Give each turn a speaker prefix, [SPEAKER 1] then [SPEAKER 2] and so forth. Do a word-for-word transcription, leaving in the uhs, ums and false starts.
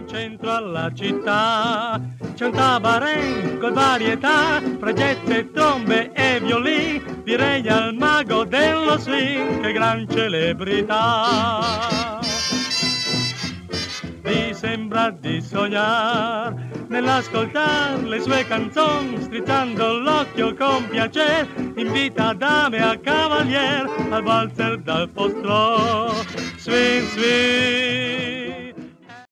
[SPEAKER 1] in centro alla città c'è un tabaren con varietà, freggette, trombe e violini, direi al mago dello swing, che gran celebrità. Mi sembra di sognar nell'ascoltar le sue canzoni, strizzando l'occhio con piacere, invita dame a cavalier al valzer dal postro. Swing, swing.